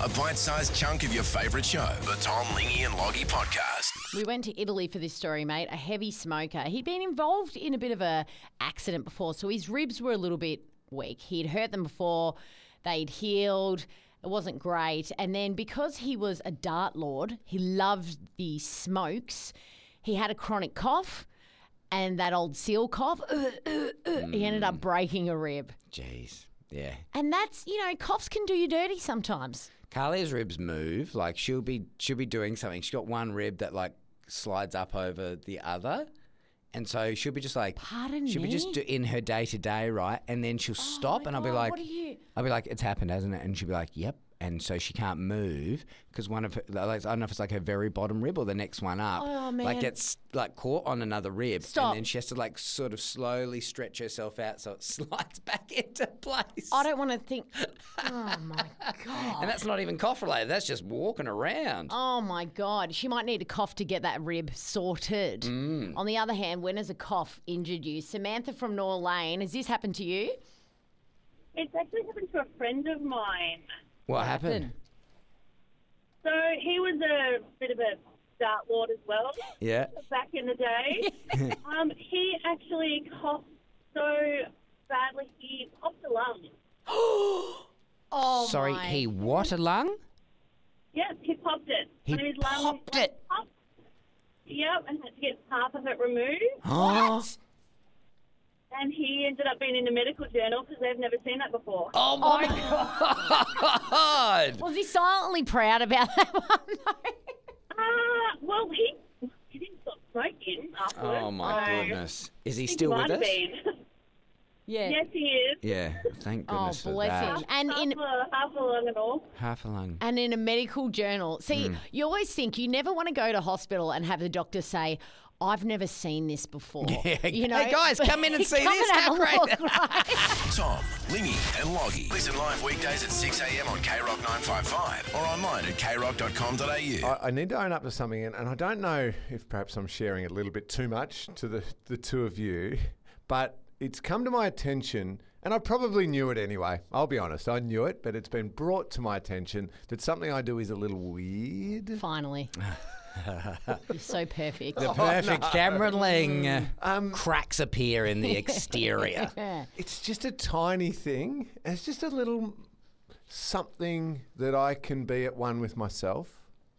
a bite-sized chunk of your favourite show. The Tom, Lingy and Loggy Podcast. We went to Italy for this story, mate. A heavy smoker. He'd been involved in a bit of a accident before, so his ribs were a little bit weak. He'd hurt them before. They'd healed. It wasn't great. And then because he was a dart lord, he loved the smokes. He had a chronic cough and that old seal cough. He ended up breaking a rib. Jeez. Yeah. And that's, coughs can do you dirty sometimes. Carlia's ribs move. Like she'll be doing something. She's got one rib that like slides up over the other. And so she'll be just like, Pardon she'll me? be just in her day to day, right? And then she'll stop and I'll be like, what are you? I'll be like, it's happened, hasn't it? And she'll be like, yep. And so she can't move because one of her, like, I don't know if it's like her very bottom rib or the next one up, like gets like caught on another rib. Stop. And then she has to like sort of slowly stretch herself out so it slides back into place. I don't want to think. Oh, my God. And that's not even cough related. That's just walking around. Oh, my God. She might need a cough to get that rib sorted. On the other hand, when has a cough injured you? Samantha from Nor Lane, has this happened to you? It's actually happened to a friend of mine. What happened? So he was a bit of a dart lord as well. Yeah. Back in the day. He actually coughed so badly he popped a lung. Oh, Sorry, my. he what a lung? Yep, he popped it. He One of his lungs popped it? popped. Yep, and had to get half of it removed. What? And he ended up being in the medical journal because they've never seen that before. Oh my God! Was he silently proud about that one? Well, he didn't stop smoking afterwards. Oh my so goodness! Is he I think still he with might have us? been. Yeah. Yes, he is. Yeah, thank Oh, goodness for bless that. him. And Half a lung and all. Half a lung. And in a medical journal. See, you always think you never want to go to hospital and have the doctor say, I've never seen this before. Yeah. You know? Hey guys, come in and see Come this. and have How a great! look, right? Tom, Lingy and Loggy. Listen live weekdays at 6 a.m. on KROC 955 or online at kroc.com.au. I need to own up to something, and I don't know if perhaps I'm sharing it a little bit too much to the two of you, but it's come to my attention, and I probably knew it anyway. I'll be honest, I knew it, but it's been brought to my attention that something I do is a little weird. Finally. You're so perfect. The perfect Cameron Ling. Cracks appear in the exterior. It's just a tiny thing. It's just a little something that I can be at one with myself.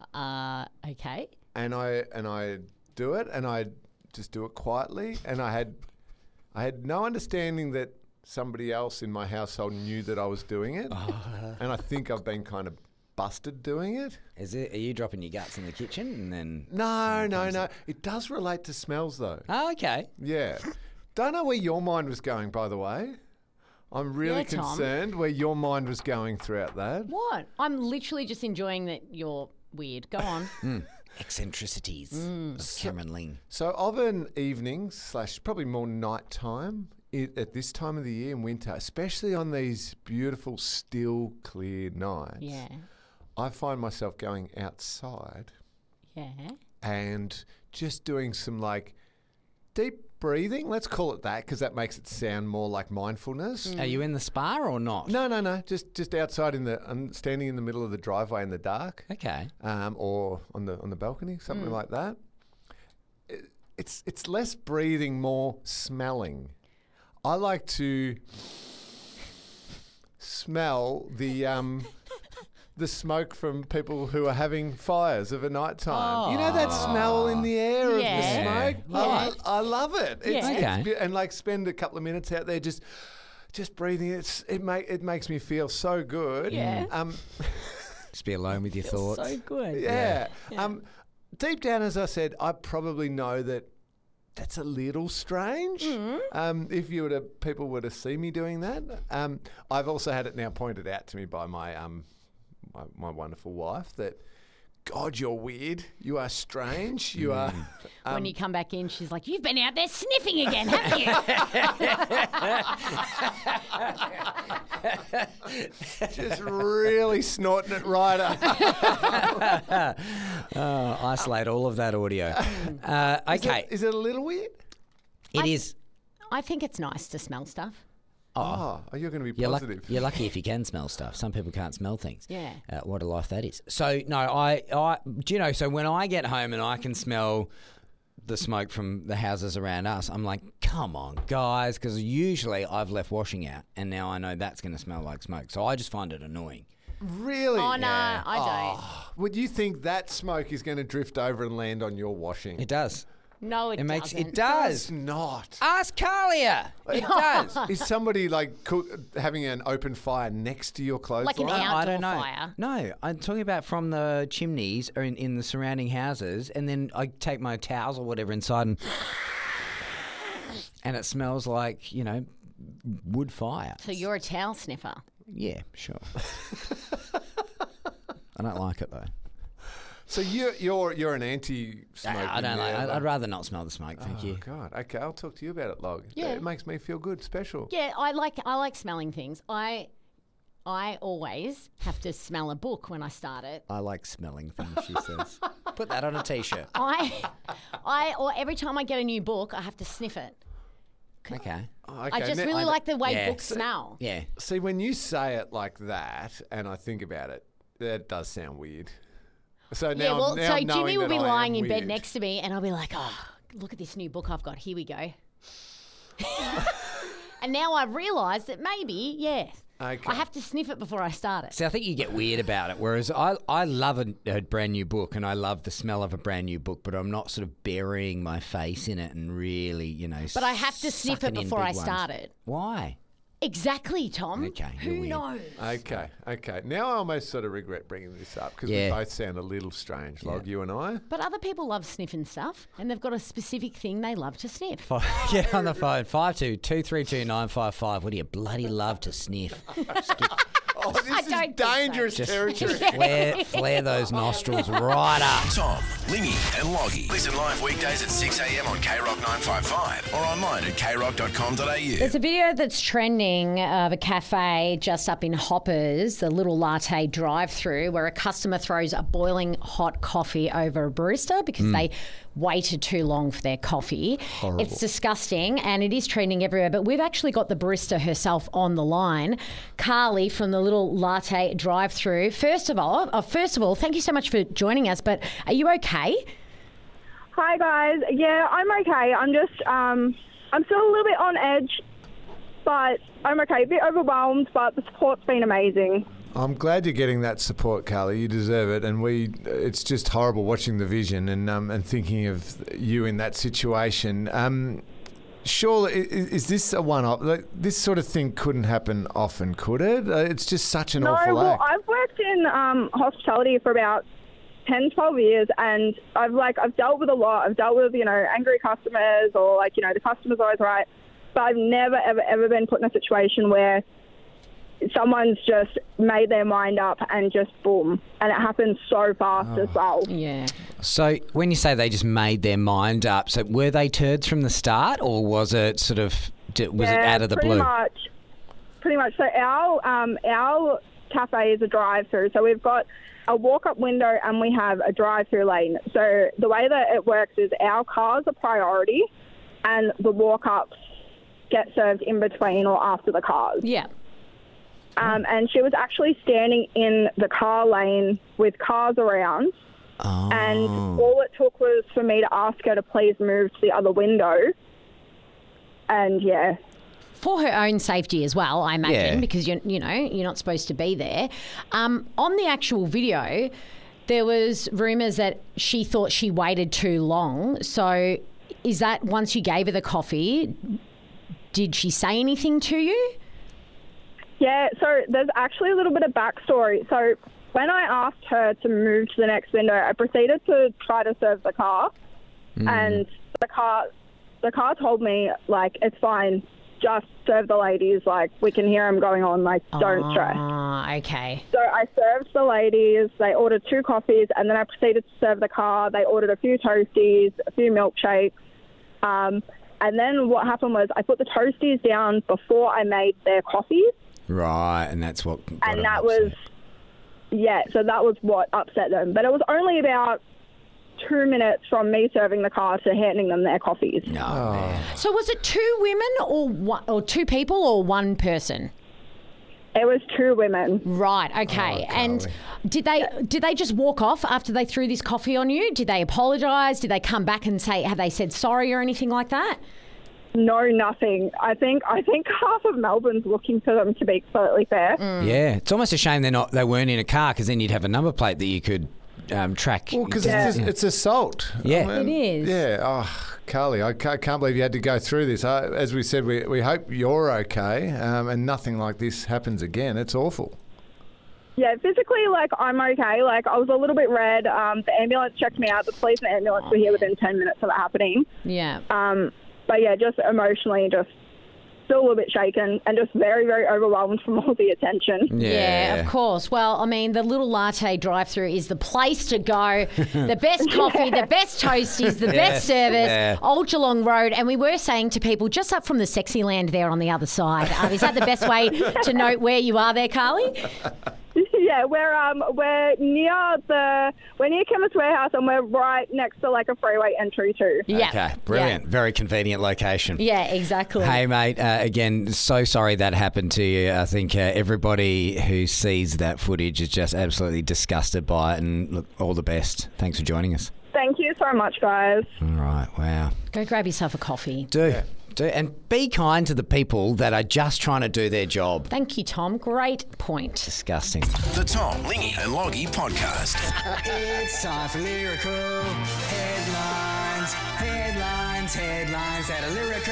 Okay. And I do it, and I just do it quietly. And I had no understanding that somebody else in my household knew that I was doing it. And I think I've been kind of busted doing it. Are you dropping your guts in the kitchen and then? No. It does relate to smells though. Oh, okay. Yeah. Don't know where your mind was going, by the way. I'm really Yeah, Tom. concerned where your mind was going throughout that. What? I'm literally just enjoying that you're weird. Go on. Eccentricities of Cameron Ling. So of an evening / probably more nighttime at this time of the year in winter, especially on these beautiful, still, clear nights, Yeah. I find myself going outside Yeah. and just doing some like deep breathing. Let's call it that because that makes it sound more like mindfulness. Are you in the spa or not? No. Just outside standing in the middle of the driveway in the dark. Okay. Or on the balcony, something like that. It's less breathing, more smelling. I like to smell the smoke from people who are having fires of a night time. You know that smell in the air Yeah. of the smoke? Yeah. I love it. Yeah. Okay. And like spend a couple of minutes out there just breathing. It makes me feel so good. Yeah. Just be alone with your thoughts. So good. Yeah. Deep down, as I said, I probably know that that's a little strange. If people were to see me doing that. I've also had it now pointed out to me by my my wonderful wife that, God, you're weird. You are strange. You are. When you come back in, she's like, "You've been out there sniffing again, haven't you?" just really snorting it right up. Isolate all of that audio. Okay. Is it a little weird? It is. I think it's nice to smell stuff. Oh, you're going to be You're, positive. you're lucky if you can smell stuff. Some people can't smell things. Yeah. What a life that is. So, no, I do you know, so when I get home and I can smell the smoke from the houses around us, I'm like, come on, guys, because usually I've left washing out and now I know that's going to smell like smoke. So I just find it annoying. Really? Oh, no, I don't. Would you think that smoke is going to drift over and land on your washing? It does. No, it Makes doesn't. it does. It's not. Ask Carlia. It does. Is somebody like having an open fire next to your clothes? Like an line? outdoor I don't know. fire. No, I'm talking about from the chimneys or in the surrounding houses, and then I take my towels or whatever inside, and it smells like, you know, wood fire. So you're a towel sniffer. Yeah, sure. I don't like it though. So you're an anti-smoking. I don't like. there, I'd rather not smell the smoke. Thank you. God. Okay, I'll talk to you about it, Log. Yeah. It makes me feel good, special. Yeah, I like smelling things. I always have to smell a book when I start it. I like smelling things. She says. Put that on a t-shirt. Or every time I get a new book, I have to sniff it. Okay. Oh, okay. I just now- really like the way Yeah. books smell. Yeah. See, when you say it like that, and I think about it, that does sound weird. So now, Yeah, well, now so knowing Jimmy will that be I am lying in bed weird- next to me, and I'll be like, "Oh, look at this new book I've got. Here we go." And now I've realised that maybe, yeah, Okay. I have to sniff it before I start it. See, I think you get weird about it. Whereas I love a brand new book and I love the smell of a brand new book, but I'm not sort of burying my face in it and really, you know. But I have to sniff it sucking in before big I ones. start it. Why? Exactly, Tom. Okay, you're Who weird. knows? Okay. Now I almost sort of regret bringing this up because Yeah. we both sound a little strange, Log, you and I. But other people love sniffing stuff, and they've got a specific thing they love to sniff. Get on the phone. 52-232-955. What do you bloody love to sniff? Oh, this I is don't think so. dangerous territory. Just flare those nostrils right up. Tom, Lingy, and Loggy. Listen live weekdays at 6 a.m. on KROC 955 or online at krock.com.au. There's a video that's trending of a cafe just up in Hoppers, the little latte drive-through, where a customer throws a boiling hot coffee over a barista because they waited too long for their coffee. Horrible. It's disgusting and it is trending everywhere, but we've actually got the barista herself on the line, Carly from the little latte drive-through. First of all, thank you so much for joining us, but are you okay? Hi guys. Yeah, I'm okay. I'm just I'm still a little bit on edge, but I'm okay. A bit overwhelmed, but the support's been amazing. I'm glad you're getting that support, Carly. You deserve it, and it's just horrible watching the vision and thinking of you in that situation. Surely, is this a one-off? Like, this sort of thing couldn't happen often, could it? It's just such an awful act. I've worked in hospitality for about 10, 12 years, and I've dealt with a lot. I've dealt with, angry customers or, the customer's always right. But I've never, ever been put in a situation where someone's just made their mind up and just boom. And it happens so fast as well. Yeah. So when you say they just made their mind up, so were they turds from the start or was it sort of, it out of the blue? Pretty much. So our cafe is a drive-through. So we've got a walk-up window and we have a drive-through lane. So the way that it works is our cars are priority and the walk-ups get served in between or after the cars. Yeah. And she was actually standing in the car lane with cars around. Oh. And all it took was for me to ask her to please move to the other window. And, yeah. For her own safety as well, I imagine, Yeah. because you're not supposed to be there. On the actual video, there was rumours that she thought she waited too long. So is that once you gave her the coffee, did she say anything to you? Yeah, so there's actually a little bit of backstory. So when I asked her to move to the next window, I proceeded to try to serve the car. And the car told me, it's fine. Just serve the ladies. We can hear them going on. Don't stress. Okay. So I served the ladies. They ordered 2 coffees, and then I proceeded to serve the car. They ordered a few toasties, a few milkshakes. And then what happened was I put the toasties down before I made their coffees. Right, and that's what got And them that upset. was, so that was what upset them. But it was only about 2 minutes from me serving the car to handing them their coffees. No, man. So was it 2 women or 2 people or 1 person? It was 2 women. Right. Okay. And did they just walk off after they threw this coffee on you? Did they apologise? Did they come back and have they said sorry or anything like that? No, nothing. I think half of Melbourne's looking for them, to be completely fair. Yeah, it's almost a shame they weren't in a car, because then you'd have a number plate that you could track. Well, because it's assault. Yeah. It is. Yeah. Oh, Carly, I can't believe you had to go through this. As we said, we hope you're okay, and nothing like this happens again. It's awful. Yeah, physically, like, I'm okay. Like, I was a little bit red. The ambulance checked me out. The police and ambulance were here within 10 minutes of it happening. Yeah. But yeah, just emotionally, just still a little bit shaken and just very, very overwhelmed from all the attention. Yeah, of course. Well, I mean, the little latte drive-through is the place to go. The best coffee, the best toasties, the best service, Old Geelong Road. And we were saying to people, just up from the sexy land there on the other side. Is that the best way to note where you are there, Carly? Yeah, we're near Chemist Warehouse, and we're right next to like a freeway entry too. Yeah. Okay, brilliant. Yeah. Very convenient location. Yeah, exactly. Hey, mate, again, so sorry that happened to you. I think everybody who sees that footage is just absolutely disgusted by it. And look, all the best. Thanks for joining us. Thank you so much, guys. All right, wow. Go grab yourself a coffee. Do. And be kind to the people that are just trying to do their job. Thank you, Tom. Great point. Disgusting. The Tom, Lingy and Loggy Podcast. It's time for lyrical headlines. Headlines that are lyrical.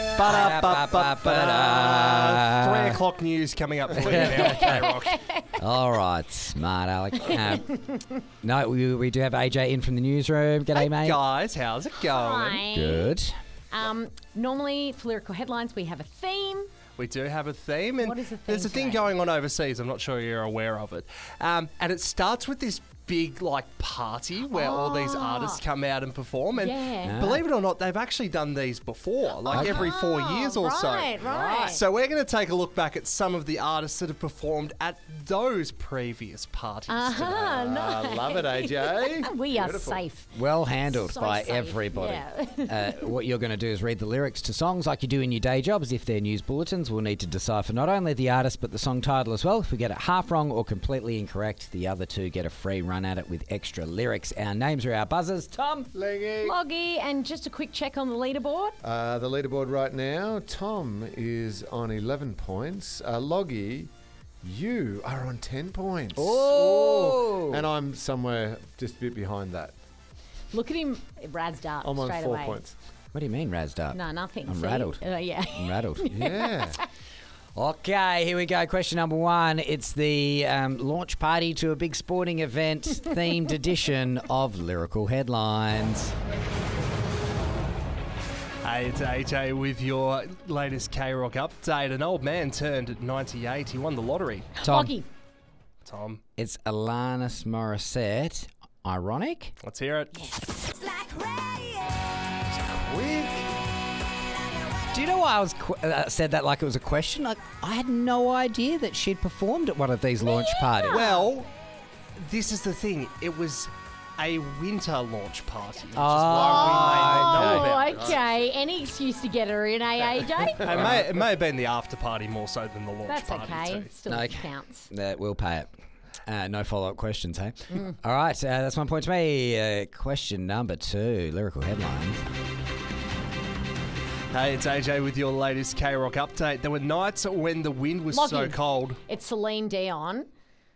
3 o'clock news coming up for you now, K-Rock. All right, smart Alec. No, we do have AJ in from the newsroom. G'day, mate. Guys, how's it going? Hi. Good. Normally, for lyrical headlines, we have a theme. We do have a theme. And What is the there's a theme thing today? going on overseas. I'm not sure you're aware of it. And it starts with this big party where all these artists come out and perform. And Yeah. believe it or not, they've actually done these before, every 4 years or so. Right. So we're going to take a look back at some of the artists that have performed at those previous parties. Nice. I love it, AJ. We are safe. Well handled So by safe. everybody. Yeah. What you're going to do is read the lyrics to songs like you do in your day job, as if they're news bulletins. We'll need to decipher not only the artist but the song title as well. If we get it half wrong or completely incorrect, the other two get a free run at it with extra lyrics. Our names are our buzzers. Tom. Leggy. Loggy, and just a quick check on the leaderboard. The leaderboard right now, Tom is on 11 points. Loggy, you are on 10 points. Oh. And I'm somewhere just a bit behind that. Look at him razzed up I'm on straight 4 away. points. What do you mean, razzed up? No, nothing. I'm See? rattled. Yeah. I'm rattled. Yeah. Okay, here we go. Question number 1. It's the launch party to a big sporting event themed edition of Lyrical Headlines. Hey, it's AJ with your latest K-Rock update. An old man turned 98. He won the lottery. Tom, Loggy. Tom, it's Alanis Morissette. Ironic? let's hear it. Do you know why I was said that like it was a question? Like, I had no idea that she'd performed at one of these launch parties. Well, this is the thing. It was a winter launch party, which is why we may not know about it. Okay. Any excuse to get her in, AJ? It may have been the after party more so than the launch That's party okay. too. Still No. counts. We'll pay it. No follow-up questions, hey? All right, that's 1 point to me. Question number 2, lyrical headlines. Hey, it's AJ with your latest K-Rock update. There were nights when the wind was so Loggy. cold. It's Celine Dion.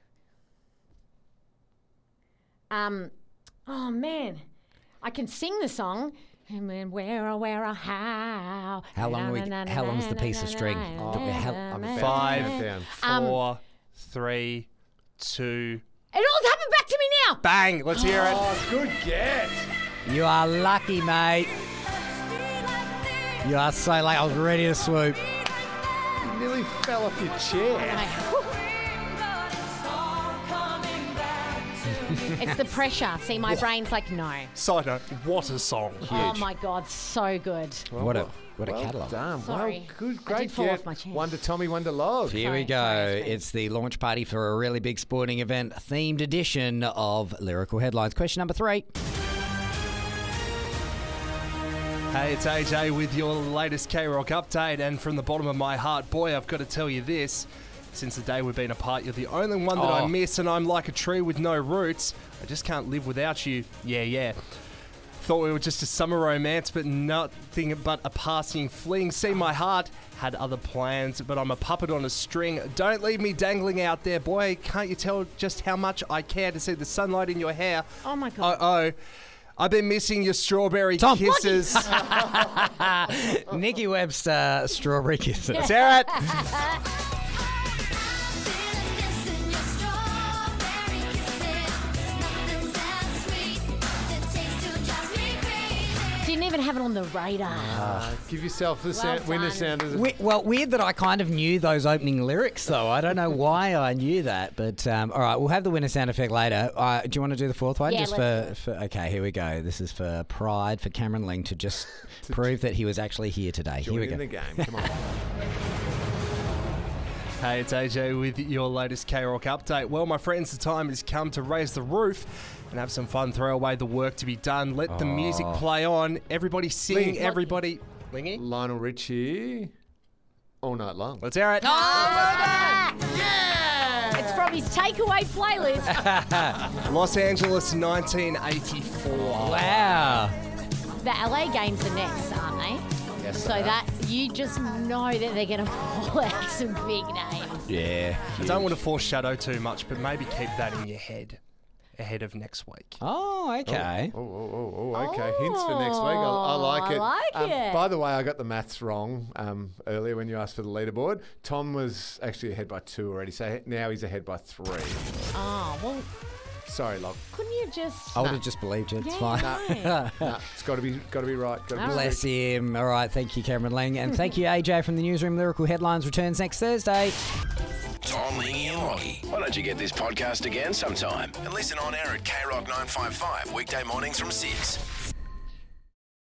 Oh man, I can sing the song. And then where, how? How long's the piece of string? I'm about to 5, count down. 4, 3, 2, It all happened back to me now. bang! Let's hear it. Oh, good get. You are lucky, mate. You are so lucky. I was ready to swoop. You nearly fell off your chair. It's the pressure. See, my brain's like, no. Side note, what a song. Oh my God, so good. What a Well catalogue. done. Sorry. Well, good, I great did fall get. off my chair. One to Tommy, one to Log. Here we Sorry, go. sorry, sorry. It's the launch party for a really big sporting event themed edition of Lyrical Headlines. Question number 3. Hey, it's AJ with your latest K-Rock update, and from the bottom of my heart, boy, I've got to tell you this. Since the day we've been apart, you're the only one that I miss, and I'm like a tree with no roots. I just can't live without you. Yeah. Thought we were just a summer romance, but nothing but a passing fling. See, my heart had other plans, but I'm a puppet on a string. Don't leave me dangling out there, boy. Can't you tell just how much I care to see the sunlight in your hair? Oh, my God. Oh. I've been missing your strawberry kisses. Nikki Webster, strawberry kisses. Sarah. Didn't even have it on the radar. Give yourself the Well winner done. sound. Well, weird that I kind of knew those opening lyrics, though. I don't know why I knew that, but all right, we'll have the winner sound effect later. Do you want to do the fourth one? Yeah, just let's for okay, here we go. This is for pride, for Cameron Ling to just prove that he was actually here today. Here we Join go. in the game. Come on. Hey, it's AJ with your latest K-Rock update. Well, my friends, the time has come to raise the roof and have some fun, throw away the work to be done. Let the music play on. Everybody sing, Ling. everybody... Lingy? Lionel Richie, All Night Long. Let's hear it. It's from his takeaway playlist. Los Angeles, 1984. Wow. The LA games are next, aren't they? Yes, So that you just know that they're going to pull out some big names. Yeah. I don't want to foreshadow too much, but maybe keep that in your head ahead of next week. Oh, okay. Okay. Hints for next week. I like it. I like it. By the way, I got the maths wrong earlier when you asked for the leaderboard. Tom was actually ahead by 2 already, so now he's ahead by 3. Oh, well, Sorry, Log. couldn't you just... I would have just believed you. It's Yeah, fine. right. No, it's got to be right. Gotta be Bless him. All right, thank you, Cameron Ling. And thank you, AJ from the Newsroom. Lyrical Headlines returns next Thursday. Tom, Lingy and Loggy. Why don't you get this podcast again sometime and listen on air at KROC 955 weekday mornings from 6.